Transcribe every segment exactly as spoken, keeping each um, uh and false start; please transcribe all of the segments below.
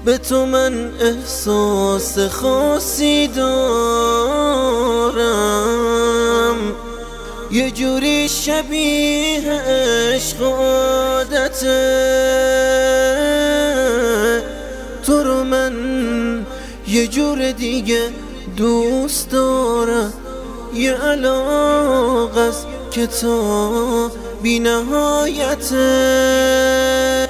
به تو من احساس خاصی دارم، یه جوری شبیه عشق و عادته. تو رو من یه جور دیگه دوست دارم، یه علاقه است که تا بی نهایته.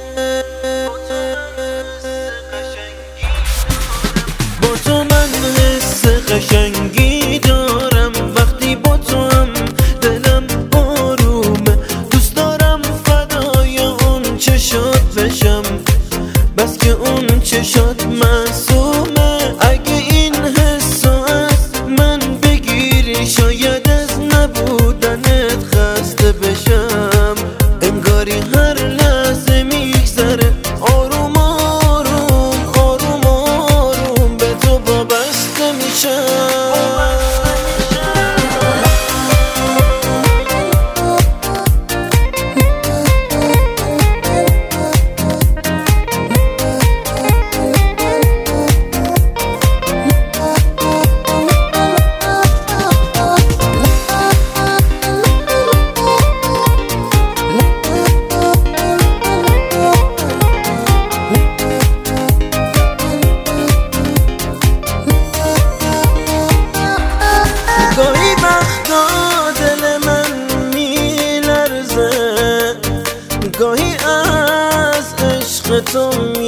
با تو من حس قشنگی دارم، وقتی با تو هم دلم آرومه. دوست دارم فدای اون چشات بشم، بس که اون چشات معصومه. اگه این حسو از من بگیری شاید از نبودنت خسته بشم. انگاری هر لحظه میگذره آروم آروم آروم آروم به تو وابسته میشم. گاهی وقتا دل من میلرزه، گاهی از عشق تو